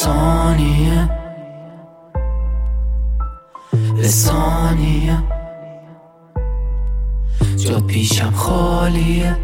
ثانیه به ثانیه جا پیشم خالیه،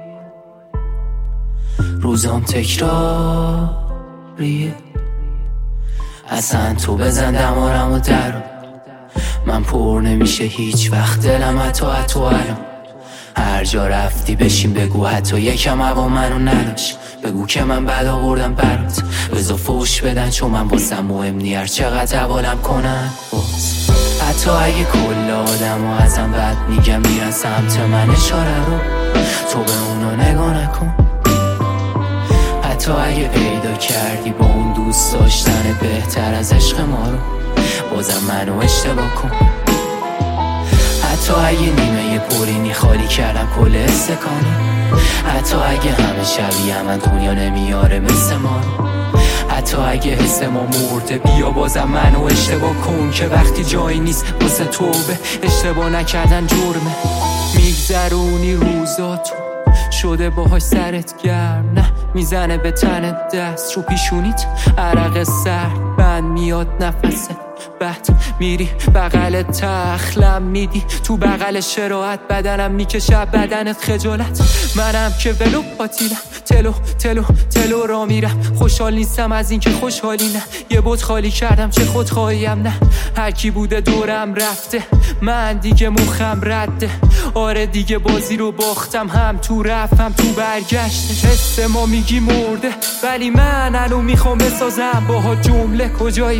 روزام تکراریه. اصلا تو بزن دمارم و درم، من پر نمیشه هیچ وقت دلم حتی الان. هر جا رفتی بشین بگو حتی یکم هوا منو نداشت، بگو که من بد آوردم برات، بذار فوش بدن چون من واسم مهم نی هر چقدر حوالم کنن باز. حتی اگه کل آدم ها ازم بد میگم میرن سمت من اشاره رو تو به اونا نگاه نکن. حتی اگه پیدا کردی با اون دوست داشتن بهتر از عشق ما رو، بازم منو اشتباه کن. حتی اگه نیمه پرینی خالی کردم کل استکانو، حتی اگه همه شبیه من دنیا نمیاره مثل ما رو، حتی اگه حس ما مرده بیا بازم منو اشتباه کن که وقتی جایی نیست واسه توبه اشتباه نکردن جرمه. میگذرونی روزاتو شده باهاش سرت گرم، نه میزنه به تنت دست رو پیشونیت عرق سرد بند میاد نفست بعد میری بغل تخلم میدی تو بغل شراحت بدنم میکشه بدنت خجالت. منم که ولو پاتیلم تلو را میرم، خوشحال نیستم از این که خوشحالی نه، یه بوت خالی کردم چه خودخواهیم نه. هر کی بوده دورم رفته من دیگه مخم رده، آره دیگه بازی رو باختم هم تو رفتم تو برگشته. حس ما میگی مرده ولی من الو میخوام بسازم باها جمله. کجایی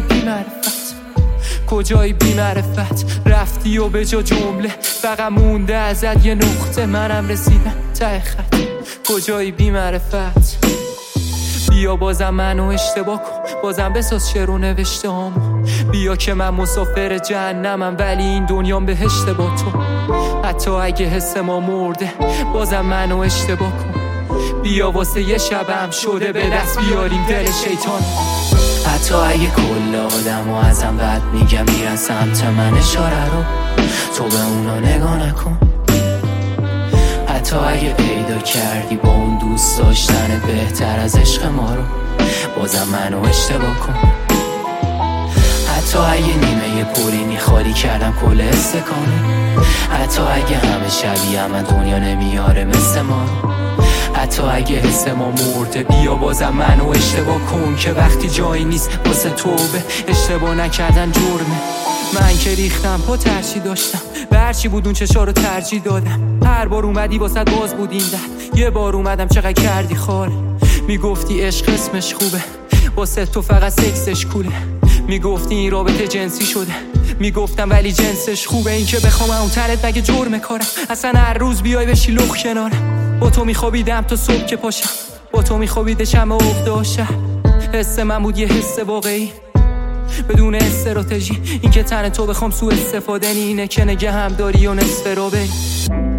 بی معرفت رفتی و به جا جمله فقط مونده ازت یه نقطه، منم رسیدم ته خط. کجایی بی معرفت بیا بازم منو اشتباه کن، بازم بساز شعر و نوشته هامو. بیا که من مسافر جهنمم ولی این دنیام بهشت با تو. حتی اگه حس ما مرده بازم منو اشتباه کن، بیا واسه یه شبم شده به دست بیاریم دل شیطان. حتی اگه کل آدم ها ازم بد میگم میرن سمت من اشاره رو تو به اونا نگاه نکن. حتی اگه پیدا کردی با اون دوست داشتن بهتر از عشق ما رو، بازم منو اشتباه کن. حتی اگه نیمه پرینی خالی کردم کل استکانو، حتی اگه همه شبیه من دنیا نمیاره مثل ما رو، حتی اگه حس ما مرده بیا بازم منو اشتباه کن که وقتی جایی نیست واسه توبه اشتباه نکردن جرمه. من که ریختم پا ترچی داشتم به هرچی بود اون چشا رو ترجیح دادم. هر بار اومدی واسه باز بود این در، یه بار اومدم چقدر کردی خاله. میگفتی عشق اسمش خوبه واسه تو فقط سکسش کوله، میگفتی این رابطه جنسی شده میگفتم ولی جنسش خوبه. این که بخوام اون ترت مگه جرم کارم، اصلا هر روز بیای بشی لخ کنارم. با تو میخوابیدم تا صبح که پاشم، با تو میخوابیده شمع افتاشه. حس من بود یه حس واقعی بدون استراتژی، این که تن تو بخوام سوء استفاده اینه که نگه هم داری و نصف رو بری.